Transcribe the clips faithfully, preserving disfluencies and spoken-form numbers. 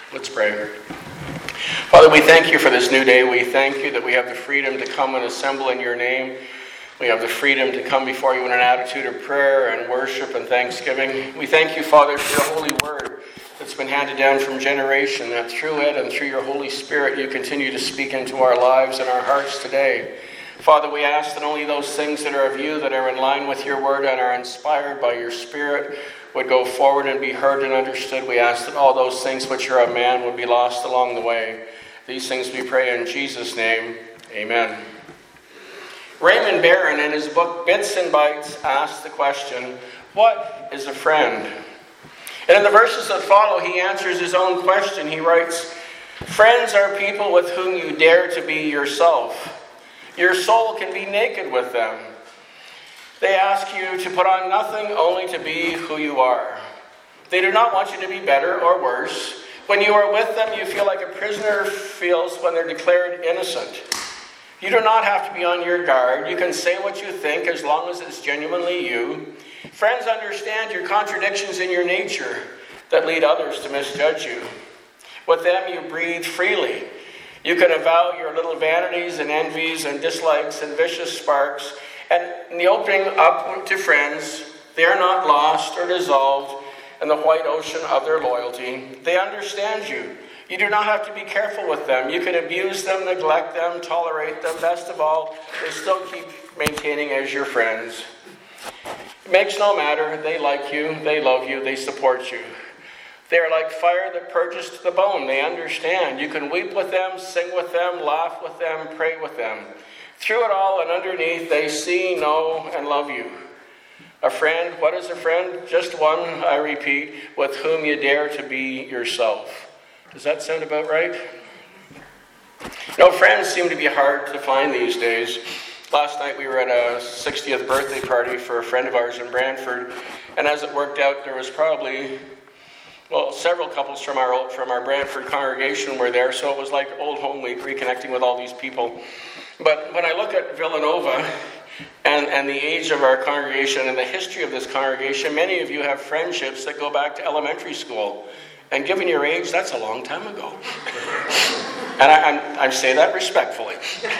Let's pray. Father, we thank you for this new day. We thank you that we have the freedom to come and assemble in your name. We have the freedom to come before you in an attitude of prayer and worship and thanksgiving. We thank you, Father, for your holy word that's been handed down from generation, that through it and through your Holy Spirit you continue to speak into our lives and our hearts today. Father, we ask that only those things that are of you, that are in line with your word and are inspired by your Spirit, would go forward and be heard and understood. We ask that all those things which are of man would be lost along the way. These things we pray in Jesus' name. Amen. Raymond Barron, in his book Bits and Bytes, asks the question, what is a friend? And in the verses that follow, he answers his own question. He writes, friends are people with whom you dare to be yourself. Your soul can be naked with them. They ask you to put on nothing, only to be who you are. They do not want you to be better or worse. When you are with them, you feel like a prisoner feels when they're declared innocent. You do not have to be on your guard. You can say what you think as long as it's genuinely you. Friends understand your contradictions in your nature that lead others to misjudge you. With them, you breathe freely. You can avow your little vanities and envies and dislikes and vicious sparks. And in the opening up to friends, they are not lost or dissolved in the white ocean of their loyalty. They understand you. You do not have to be careful with them. You can abuse them, neglect them, tolerate them. Best of all, they still keep maintaining as your friends. It makes no matter. They like you. They love you. They support you. They are like fire that purges to the bone. They understand. You can weep with them, sing with them, laugh with them, pray with them. Through it all and underneath, they see, know, and love you. A friend, what is a friend? Just one, I repeat, with whom you dare to be yourself. Does that sound about right? No, friends seem to be hard to find these days. Last night we were at a sixtieth birthday party for a friend of ours in Brantford, and as it worked out, there was probably, well, several couples from our from our Brantford congregation were there, so it was like old home week, reconnecting with all these people. But when I look at Villanova and, and the age of our congregation and the history of this congregation, many of you have friendships that go back to elementary school. And given your age, that's a long time ago. And I, I, I say that respectfully.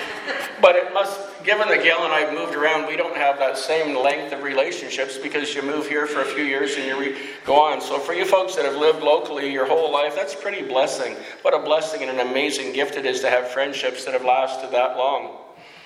But it must, given that Gail and I have moved around, we don't have that same length of relationships because you move here for a few years and you re- go on. So for you folks that have lived locally your whole life, that's a pretty blessing. What a blessing and an amazing gift it is to have friendships that have lasted that long.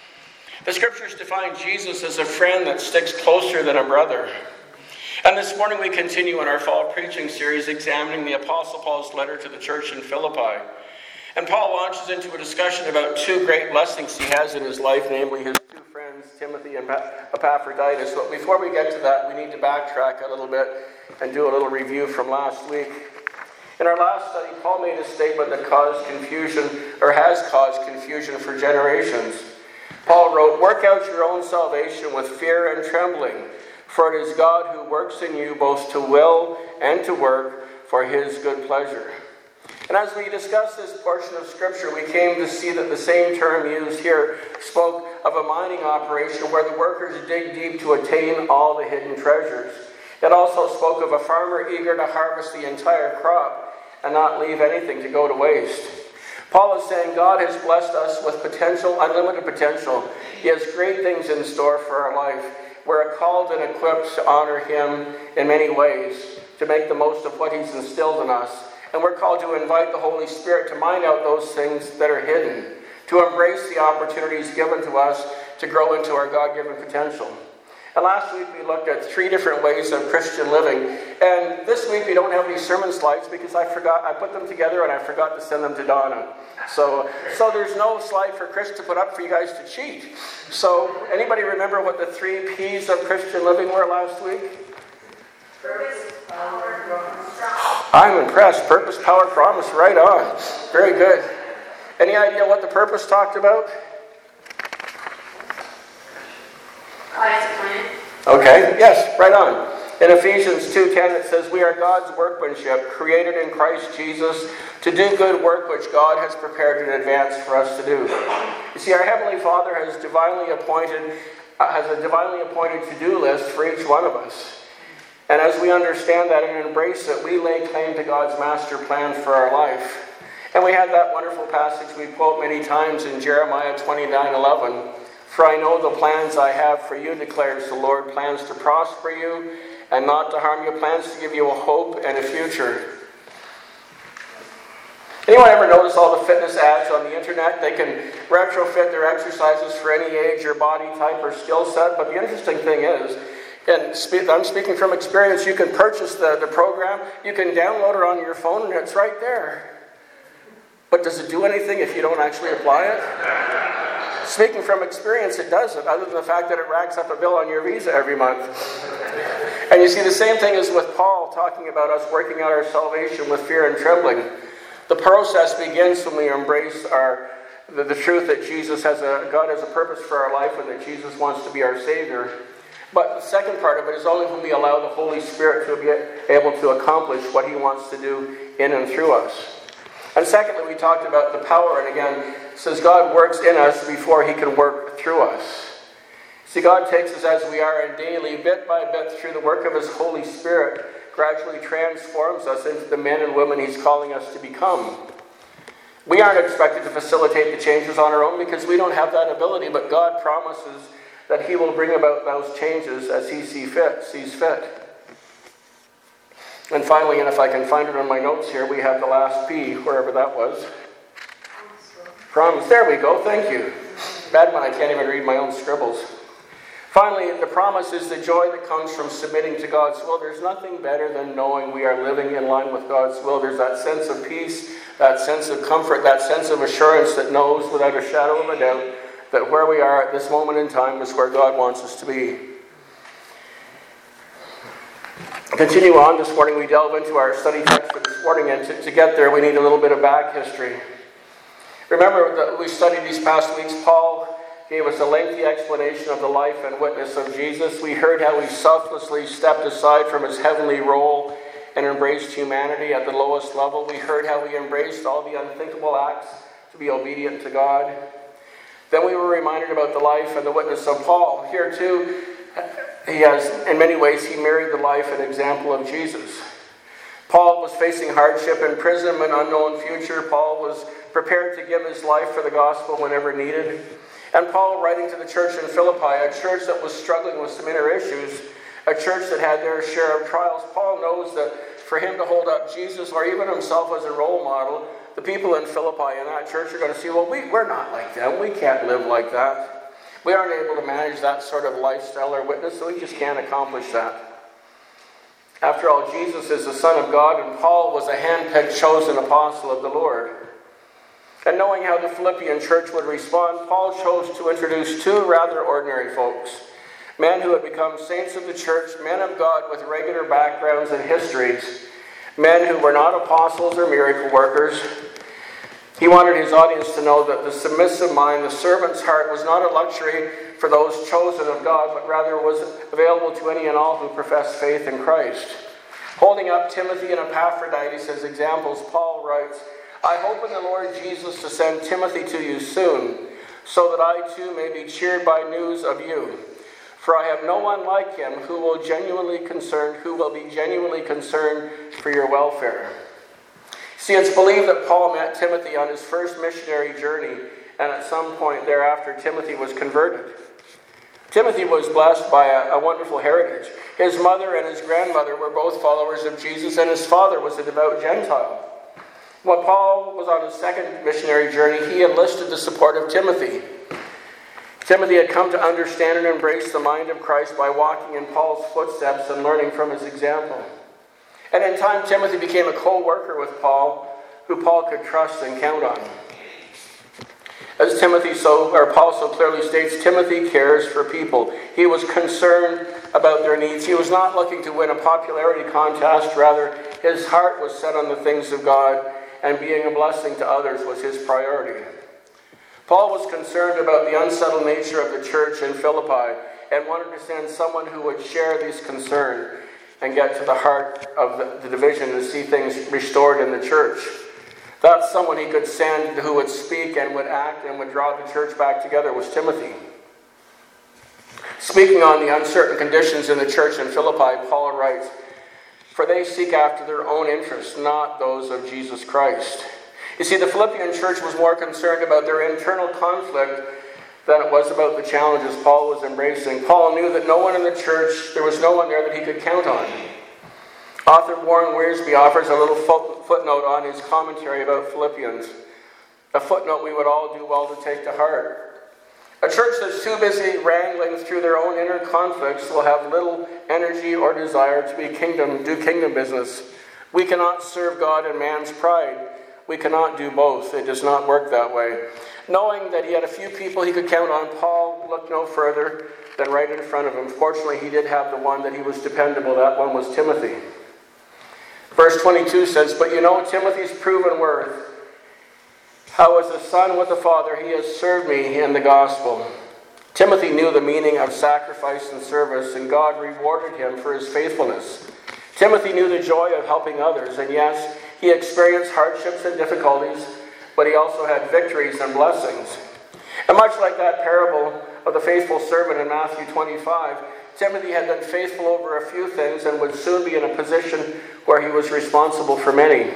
The scriptures define Jesus as a friend that sticks closer than a brother. And this morning we continue in our fall preaching series examining the Apostle Paul's letter to the church in Philippi. And Paul launches into a discussion about two great blessings he has in his life, namely his two friends, Timothy and Epaphroditus. But before we get to that, we need to backtrack a little bit and do a little review from last week. In our last study, Paul made a statement that caused confusion, or has caused confusion for generations. Paul wrote, "Work out your own salvation with fear and trembling, for it is God who works in you both to will and to work for his good pleasure." And as we discussed this portion of Scripture, we came to see that the same term used here spoke of a mining operation where the workers dig deep to attain all the hidden treasures. It also spoke of a farmer eager to harvest the entire crop and not leave anything to go to waste. Paul is saying God has blessed us with potential, unlimited potential. He has great things in store for our life. We're called and equipped to honor him in many ways, to make the most of what he's instilled in us. And we're called to invite the Holy Spirit to mine out those things that are hidden, to embrace the opportunities given to us to grow into our God-given potential. And last week we looked at three different ways of Christian living. And this week we don't have any sermon slides because I forgot, I put them together and I forgot to send them to Donna. So, so there's no slide for Chris to put up for you guys to cheat. So anybody remember what the three P's of Christian living were last week? Purpose, power, promise. I'm impressed. Purpose, power, promise. Right on. Very good. Any idea what the purpose talked about? God's plan. Okay. Yes, right on. In Ephesians two ten it says, "We are God's workmanship, created in Christ Jesus, to do good work which God has prepared in advance for us to do." You see, our Heavenly Father has divinely appointed, uh, has a divinely appointed to-do list for each one of us. And as we understand that and embrace it, we lay claim to God's master plan for our life. And we had that wonderful passage we quote many times in Jeremiah twenty-nine eleven. For I know the plans I have for you, declares the Lord, plans to prosper you and not to harm you, plans to give you a hope and a future. Anyone ever notice all the fitness ads on the internet? They can retrofit their exercises for any age or body type or skill set. But the interesting thing is, and I'm speaking from experience, you can purchase the, the program, you can download it on your phone, and it's right there. But does it do anything if you don't actually apply it? Speaking from experience, it doesn't, other than the fact that it racks up a bill on your visa every month. And you see, the same thing is with Paul talking about us working out our salvation with fear and trembling. The process begins when we embrace our the, the truth that Jesus has a God has a purpose for our life and that Jesus wants to be our Savior. But the second part of it is only when we allow the Holy Spirit to be able to accomplish what He wants to do in and through us. And secondly, we talked about the power, and again, it says God works in us before He can work through us. See, God takes us as we are, and daily, bit by bit, through the work of His Holy Spirit, gradually transforms us into the men and women He's calling us to become. We aren't expected to facilitate the changes on our own because we don't have that ability, but God promises that He will bring about those changes as He see fit, sees fit. And finally, and if I can find it on my notes here, we have the last P, wherever that was. Promise. There we go. Thank you. Bad one, I can't even read my own scribbles. Finally, the promise is the joy that comes from submitting to God's will. There's nothing better than knowing we are living in line with God's will. There's that sense of peace, that sense of comfort, that sense of assurance that knows without a shadow of a doubt that where we are at this moment in time is where God wants us to be. Continue on this morning, we delve into our study text for this morning, and to, to get there we need a little bit of back history. Remember that we studied these past weeks, Paul gave us a lengthy explanation of the life and witness of Jesus. We heard how He selflessly stepped aside from His heavenly role and embraced humanity at the lowest level. We heard how He embraced all the unthinkable acts to be obedient to God. Then we were reminded about the life and the witness of Paul. Here too, he has, in many ways, he married the life and example of Jesus. Paul was facing hardship in prison, an unknown future. Paul was prepared to give his life for the gospel whenever needed. And Paul, writing to the church in Philippi, a church that was struggling with some inner issues, a church that had their share of trials, Paul knows that for him to hold up Jesus or even himself as a role model, the people in Philippi in that church are going to see, well, we, we're not like them. We can't live like that. We aren't able to manage that sort of lifestyle or witness, so we just can't accomplish that. After all, Jesus is the Son of God, and Paul was a hand-picked, chosen apostle of the Lord. And knowing how the Philippian church would respond, Paul chose to introduce two rather ordinary folks, men who had become saints of the church, men of God with regular backgrounds and histories, men who were not apostles or miracle workers. He wanted his audience to know that the submissive mind, the servant's heart, was not a luxury for those chosen of God, but rather was available to any and all who profess faith in Christ. Holding up Timothy and Epaphroditus as examples, Paul writes, I hope in the Lord Jesus to send Timothy to you soon, so that I too may be cheered by news of you. For I have no one like him who will genuinely concerned, who will be genuinely concerned for your welfare. See, it's believed that Paul met Timothy on his first missionary journey, and at some point thereafter, Timothy was converted. Timothy was blessed by a, a wonderful heritage. His mother and his grandmother were both followers of Jesus, and his father was a devout Gentile. When Paul was on his second missionary journey, he enlisted the support of Timothy. Timothy had come to understand and embrace the mind of Christ by walking in Paul's footsteps and learning from his example. And in time, Timothy became a co-worker with Paul, who Paul could trust and count on. As Timothy so, or Paul so clearly states, Timothy cares for people. He was concerned about their needs. He was not looking to win a popularity contest. Rather, his heart was set on the things of God, and being a blessing to others was his priority. Paul was concerned about the unsettled nature of the church in Philippi and wanted to send someone who would share this concern and get to the heart of the, the division and see things restored in the church. That's someone he could send who would speak and would act and would draw the church back together was Timothy. Speaking on the uncertain conditions in the church in Philippi, Paul writes, for they seek after their own interests, not those of Jesus Christ. You see, the Philippian church was more concerned about their internal conflict than it was about the challenges Paul was embracing. Paul knew that no one in the church, there was no one there that he could count on. Author Warren Wiersbe offers a little footnote on his commentary about Philippians, a footnote we would all do well to take to heart. A church that's too busy wrangling through their own inner conflicts will have little energy or desire to be kingdom, do kingdom business. We cannot serve God in man's pride. We cannot do both. It does not work that way. Knowing that he had a few people he could count on, Paul looked no further than right in front of him. Fortunately, he did have the one that he was dependable. That one was Timothy. Verse twenty-two says, "But you know Timothy's proven worth. How as a son with a father he has served me in the gospel." Timothy knew the meaning of sacrifice and service, and God rewarded him for his faithfulness. Timothy knew the joy of helping others, and yes, he experienced hardships and difficulties, but he also had victories and blessings. And much like that parable of the faithful servant in Matthew twenty-five, Timothy had been faithful over a few things and would soon be in a position where he was responsible for many.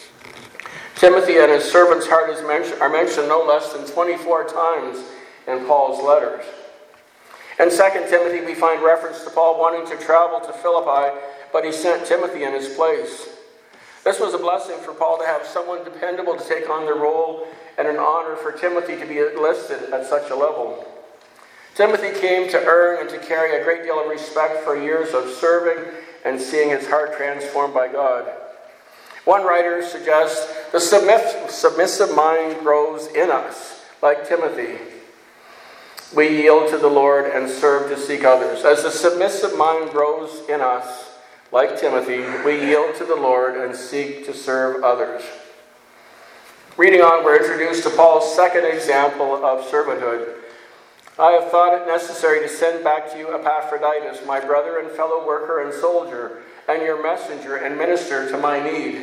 Timothy and his servant's heart is mentioned, are mentioned no less than twenty-four times in Paul's letters. In Second Timothy, we find reference to Paul wanting to travel to Philippi, but he sent Timothy in his place. This was a blessing for Paul to have someone dependable to take on the role, and an honor for Timothy to be enlisted at such a level. Timothy came to earn and to carry a great deal of respect for years of serving and seeing his heart transformed by God. One writer suggests the submissive mind grows in us, like Timothy. We yield to the Lord and serve to seek others. As the submissive mind grows in us, like Timothy, we yield to the Lord and seek to serve others. Reading on, we're introduced to Paul's second example of servanthood. "I have thought it necessary to send back to you Epaphroditus, my brother and fellow worker and soldier, and your messenger and minister to my need."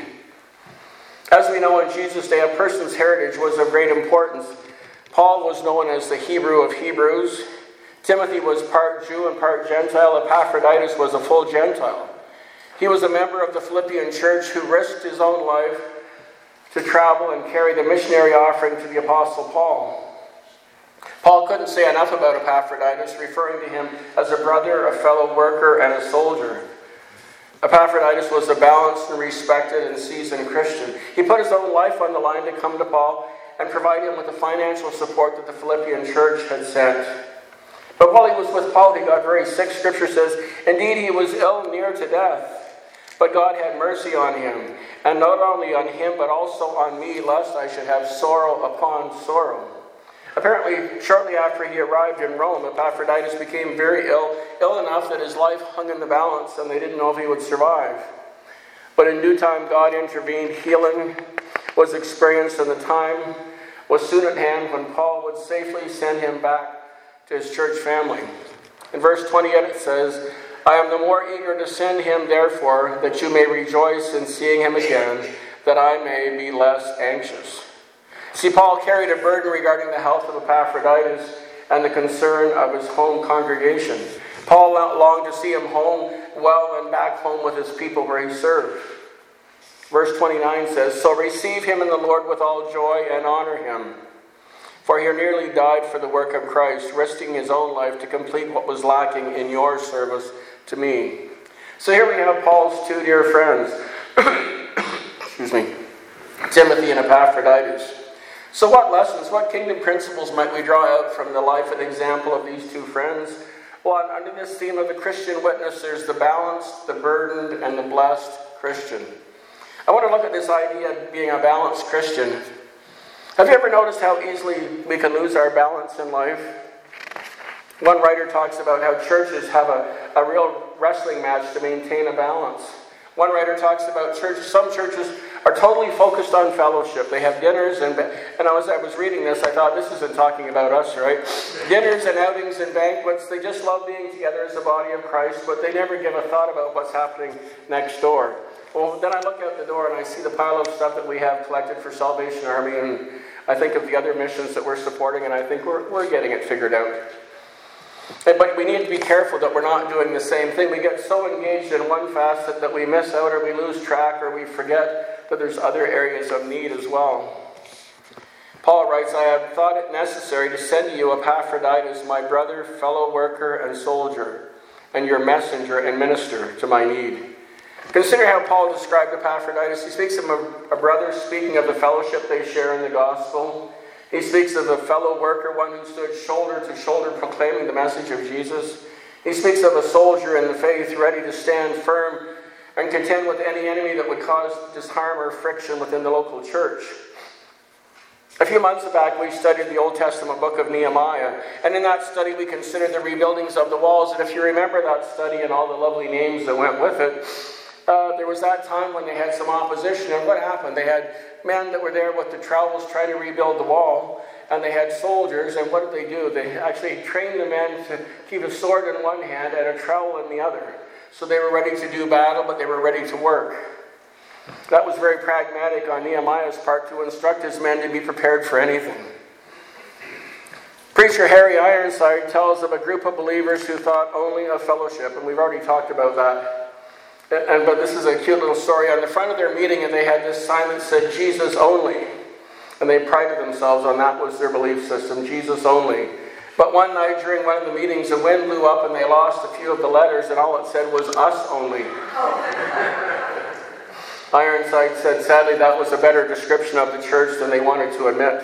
As we know, in Jesus' day, a person's heritage was of great importance. Paul was known as the Hebrew of Hebrews. Timothy was part Jew and part Gentile. Epaphroditus was a full Gentile. He was a member of the Philippian church who risked his own life to travel and carry the missionary offering to the Apostle Paul. Paul couldn't say enough about Epaphroditus, referring to him as a brother, a fellow worker, and a soldier. Epaphroditus was a balanced and respected and seasoned Christian. He put his own life on the line to come to Paul and provide him with the financial support that the Philippian church had sent. But while he was with Paul, he got very sick. Scripture says, "Indeed, he was ill near to death. But God had mercy on him, and not only on him, but also on me, lest I should have sorrow upon sorrow." Apparently, shortly after he arrived in Rome, Epaphroditus became very ill, ill enough that his life hung in the balance, and they didn't know if he would survive. But in due time, God intervened. Healing was experienced, and the time was soon at hand when Paul would safely send him back to his church family. In verse twenty-eight it says, "I am the more eager to send him, therefore, that you may rejoice in seeing him again, that I may be less anxious." See, Paul carried a burden regarding the health of Epaphroditus and the concern of his home congregation. Paul longed to see him home well and back home with his people where he served. Verse twenty-nine says, "So receive him in the Lord with all joy and honor him. For he nearly died for the work of Christ, risking his own life to complete what was lacking in your service to me." So here we have Paul's two dear friends, excuse me, Timothy and Epaphroditus. So what lessons, what kingdom principles might we draw out from the life and example of these two friends? Well, under this theme of the Christian witness, there's the balanced, the burdened, and the blessed Christian. I want to look at this idea of being a balanced Christian. Have you ever noticed how easily we can lose our balance in life? One writer talks about how churches have a, a real wrestling match to maintain a balance. One writer talks about churches, some churches are totally focused on fellowship. They have dinners, and and as I was reading this, I thought, this isn't talking about us, right? Dinners and outings and banquets, they just love being together as the body of Christ, but they never give a thought about what's happening next door. Well, then I look out the door and I see the pile of stuff that we have collected for Salvation Army, and I think of the other missions that we're supporting, and I think we're, we're getting it figured out. But we need to be careful that we're not doing the same thing. We get so engaged in one facet that we miss out, or we lose track, or we forget that there's other areas of need as well. Paul writes, I have thought it necessary to send to you Epaphroditus, my brother, fellow worker, and soldier, and your messenger and minister to my need. Consider how Paul described Epaphroditus. He speaks of a brother, speaking of the fellowship they share in the gospel. He speaks of a fellow worker, one who stood shoulder to shoulder proclaiming the message of Jesus. He speaks of a soldier in the faith, ready to stand firm and contend with any enemy that would cause disharm or friction within the local church. A few months back, we studied the Old Testament book of Nehemiah, and in that study we considered the rebuildings of the walls. And if you remember that study and all the lovely names that went with it, uh, there was that time when they had some opposition. And what happened? They had men that were there with the trowels trying to rebuild the wall, and they had soldiers. And what did they do? They actually trained the men to keep a sword in one hand and a trowel in the other. So they were ready to do battle, but they were ready to work. That was very pragmatic on Nehemiah's part to instruct his men to be prepared for anything. Preacher Harry Ironside tells of a group of believers who thought only of fellowship, and we've already talked about that. And, but this is a cute little story. On the front of their meeting, and they had this sign that said, Jesus only. And they prided themselves on that was their belief system, Jesus only. But one night during one of the meetings, the wind blew up and they lost a few of the letters, and all it said was us only. Ironside said, sadly, that was a better description of the church than they wanted to admit.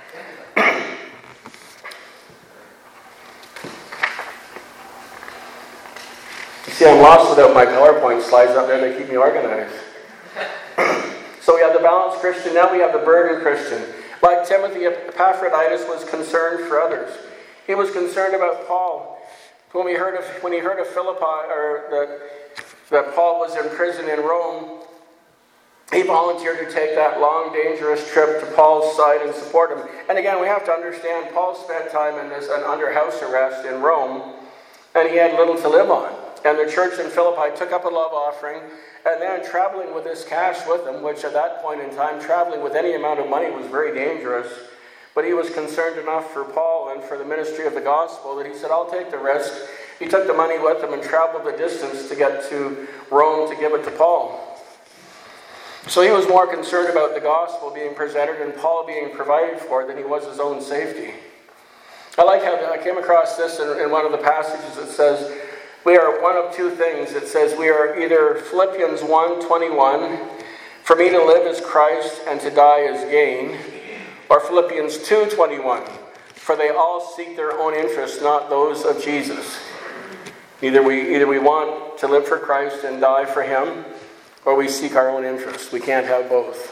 You see, I'm lost without my PowerPoint slides up there. They keep me organized. So we have the balanced Christian. Now we have the burdened Christian. Like Timothy, Epaphroditus was concerned for others. He was concerned about Paul. When we heard of when he heard of Philippi, or that that Paul was in prison in Rome, he volunteered to take that long, dangerous trip to Paul's side and support him. And again, we have to understand, Paul spent time in this and under house arrest in Rome, and he had little to live on. And the church in Philippi took up a love offering, and then traveling with this cash with him, which at that point in time, traveling with any amount of money was very dangerous. But he was concerned enough for Paul and for the ministry of the gospel that he said, I'll take the risk. He took the money with him and traveled the distance to get to Rome to give it to Paul. So he was more concerned about the gospel being presented and Paul being provided for than he was his own safety. I like how I came across this in, in one of the passages that says, we are one of two things. It says we are either Philippians one twenty-one, for me to live is Christ and to die is gain, or Philippians two twenty-one, for they all seek their own interests, not those of Jesus. Either we, either we want to live for Christ and die for him, or we seek our own interests. We can't have both.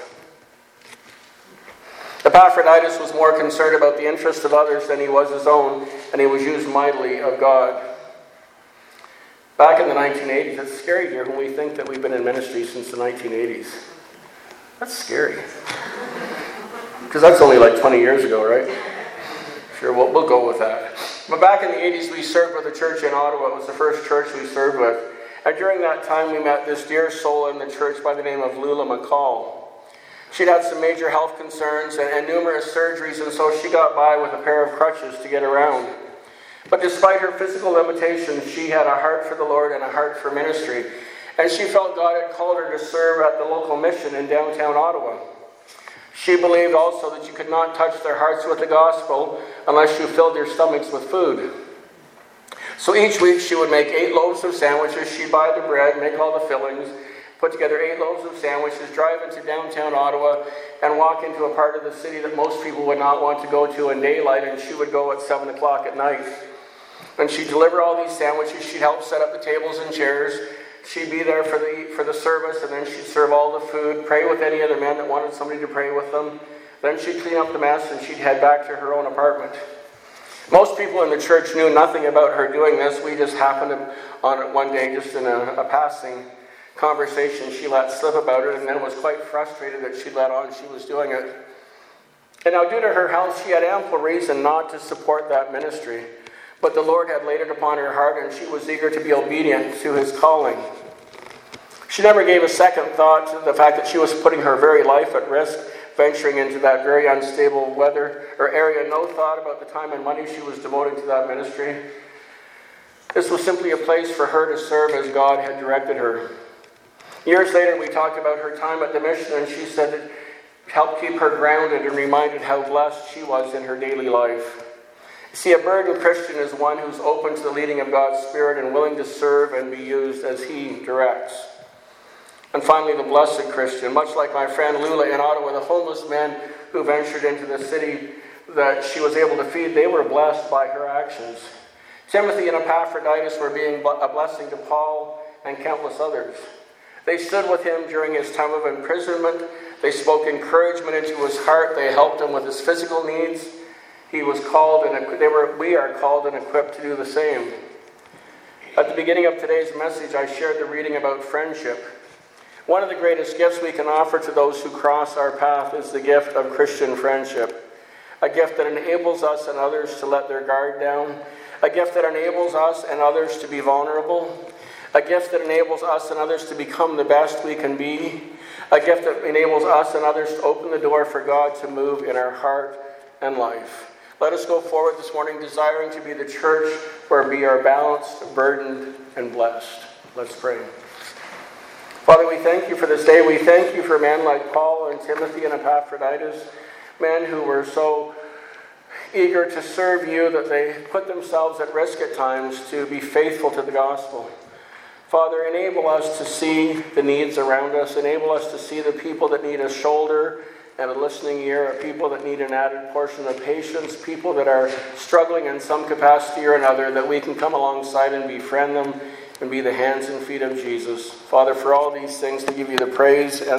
Epaphroditus was more concerned about the interests of others than he was his own, and he was used mightily of God. Back in the nineteen eighties, it's scary here when we think that we've been in ministry since the nineteen eighties. That's scary. Because that's only like twenty years ago, right? Sure, we'll, we'll go with that. But back in the eighties, we served with a church in Ottawa. It was the first church we served with. And during that time, we met this dear soul in the church by the name of Lula McCall. She'd had some major health concerns and, and numerous surgeries, and so she got by with a pair of crutches to get around. But despite her physical limitations, she had a heart for the Lord and a heart for ministry. And she felt God had called her to serve at the local mission in downtown Ottawa. She believed also that you could not touch their hearts with the gospel unless you filled their stomachs with food. So each week she would make eight loaves of sandwiches. She'd buy the bread, make all the fillings, put together eight loaves of sandwiches, drive into downtown Ottawa, and walk into a part of the city that most people would not want to go to in daylight, and she would go at seven o'clock at night. And she'd deliver all these sandwiches. She'd help set up the tables and chairs. She'd be there for the for the service, and then she'd serve all the food, pray with any other men that wanted somebody to pray with them. Then she'd clean up the mess, and she'd head back to her own apartment. Most people in the church knew nothing about her doing this. We just happened on it one day, just in a, a passing conversation, she let slip about it, and then was quite frustrated that she let on she was doing it. And now, due to her health, she had ample reason not to support that ministry. But the Lord had laid it upon her heart, and she was eager to be obedient to his calling. She never gave a second thought to the fact that she was putting her very life at risk, venturing into that very unstable weather or area. No thought about the time and money she was devoting to that ministry. This was simply a place for her to serve as God had directed her. Years later, we talked about her time at the mission, and she said it helped keep her grounded and reminded how blessed she was in her daily life. See, a burdened Christian is one who's open to the leading of God's Spirit and willing to serve and be used as He directs. And finally, the blessed Christian, much like my friend Lula in Ottawa, the homeless men who ventured into the city that she was able to feed, they were blessed by her actions. Timothy and Epaphroditus were being a blessing to Paul and countless others. They stood with him during his time of imprisonment. They spoke encouragement into his heart. They helped him with his physical needs. He was called, and they were. We are called and equipped to do the same. At the beginning of today's message, I shared the reading about friendship. One of the greatest gifts we can offer to those who cross our path is the gift of Christian friendship. A gift that enables us and others to let their guard down. A gift that enables us and others to be vulnerable. A gift that enables us and others to become the best we can be. A gift that enables us and others to open the door for God to move in our heart and life. Let us go forward this morning desiring to be the church where we are balanced, burdened, and blessed. Let's pray. Father, we thank you for this day. We thank you for men like Paul and Timothy and Epaphroditus, men who were so eager to serve you that they put themselves at risk at times to be faithful to the gospel. Father, enable us to see the needs around us. Enable us to see the people that need a shoulder and a listening ear, people that need an added portion of patience, people that are struggling in some capacity or another, that we can come alongside and befriend them and be the hands and feet of Jesus. Father, for all these things, we give you the praise and